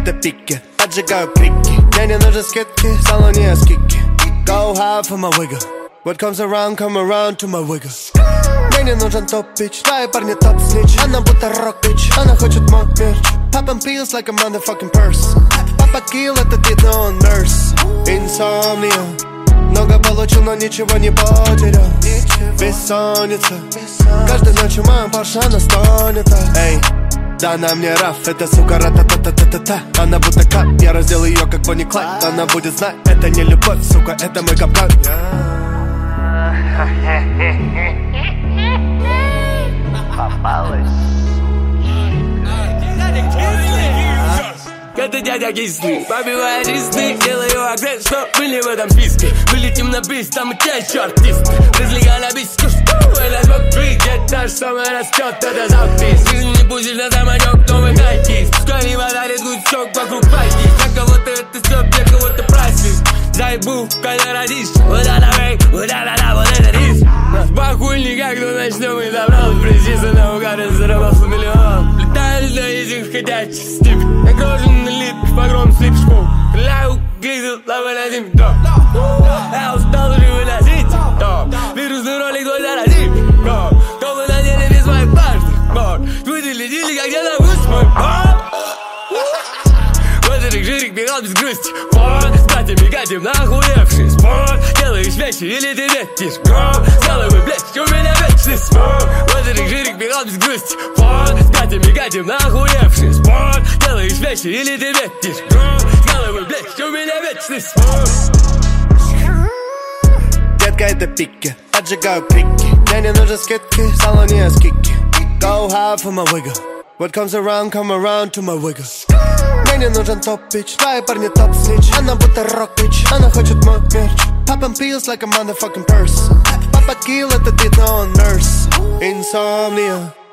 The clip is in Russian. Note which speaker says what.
Speaker 1: это пики, поджигаю крики. Мне не нужны скидки, в салоне скидки. Go hard for my wiggle. What comes around, come around to my wiggle. Мне не нужен топ-пич, твои парни топ-снич. Она будто рок-бич, она хочет мой мерч. Poppin' pills like a motherfucking purse. Папа килл, это видно, он nurse. Инсомния, много получил, но ничего не потерял. Бессонница, каждой ночью моя Порше, она стонет. Эй, да на мне раф, это сука ра-та-та-та-та-та. Она будто кап, я раздел ее как Бонни Клайд. Она будет знать, это не любовь, сука, это мой капкан.
Speaker 2: Попалась.
Speaker 3: Это дядя кислый, побивает чистый. Делаю акцент, что были в этом списке. Вылетим на бис, там и те еще артисты. Разлегай на биску, это звук твит. Где-то самое растет, это запись. Жизнь не пустишь на самолет, новый хайкис. Пускай не подарит гудчок вокруг пайки. Для кого-то это все, для кого-то прайс. Зайбу, когда родишь. Вот это вейк, вот это, вот это риск. Бахульник, как до начнем и добрал. Прeciso наугад, заработал миллион. Летаю для этих ходячих стип. Нагружен налит, погром слип шпок. Кляу, гризл, лава на зим, топ. Я устал уже выносить, топ. Вирусный ролик твой заразит, топ. Кто бы на деле без моих пальцев, твой летели, как где-то вкус мой, Водорик, жирик, бегал без грусти, Катим, катим, нахуевший спорт. Делаешь вещи или ты метишь гром. Сделай вы, блядь, у меня вечный спор. Водорик, жирик, бегал без грусти, катим, нахуевший спорт. Делаешь вещи или ты метишь гром. Сделай вы, блядь, у меня вечный спор.
Speaker 1: Детка, это пики, поджигаю крики. Мне не нужны скидки, в салоне скидки. Go hard for my wiggle. What comes around, come around to my wiggle. Мне не нужен топ-пич, твои парни топ-снич. Она будто рок-бич, она хочет мой мерч. Poppin' pills like a motherfucking purse. Папа килл, это видно, он nurse. Инсомния,